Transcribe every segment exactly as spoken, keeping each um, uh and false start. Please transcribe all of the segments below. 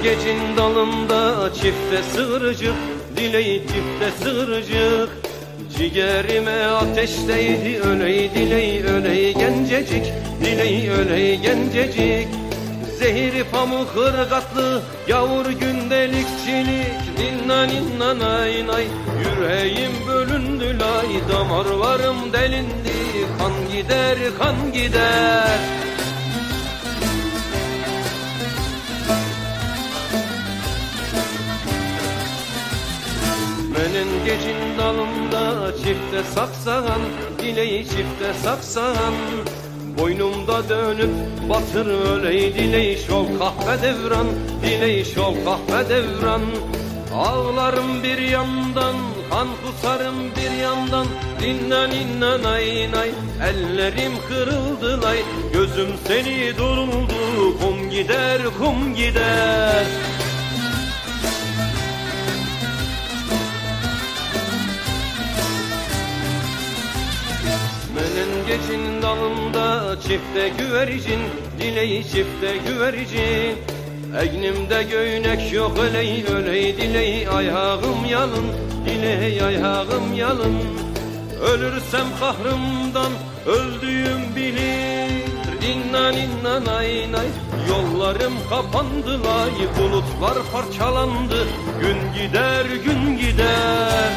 Menengecin dalında çifte sığırcık, dileği çifte sığırcık. Ciğerime ateşteydi öley dileği öley gencecik, dileği öley gencecik. Zehiri pamuk hırgatlı yavur gündelikçilik, ninna ninna nay nay. Yüreğim bölündü lay, damarlarım delindi, kan gider kan gider. Menengecin dalında çifte saksan, dileği çifte saksan. Boynumda dönüp batır öley dileği şol kahve devran, dileği şol kahve devran. Ağlarım bir yandan, kan kusarım bir yandan, ninna ninna nay nay. Ellerim kırıldı lay, gözüm seni duruldu, kum gider kum gider. Menengecin dalında çifte güvercin, dileği çifte güvercin. Egnimde göynek yok öley öley dileği, ayağım yalın, dileği ayağım yalın. Ölürsem kahrımdan öldüğüm bilir, ninna ninna nay nay. Yollarım kapandı lay, bulutlar parçalandı, gün gider gün gider.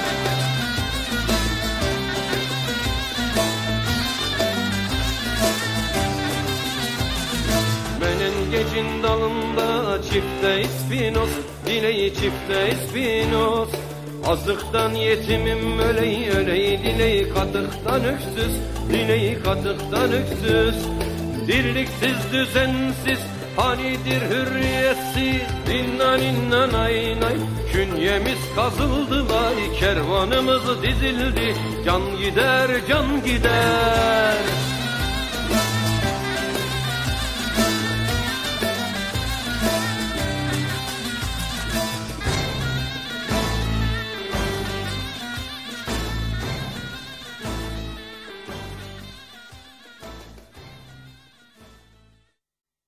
Menengecin dalında çifte ispinos, dileği çifte ispinos. Azıktan yetimim öley öley dileği, katıktan öksüz, dileği katıktan öksüz. Dirliksiz düzensiz hanidir hürriyetsiz, ninna ninna nay nay. Künyemiz kazıldı lay, kervanımız dizildi, can gider can gider.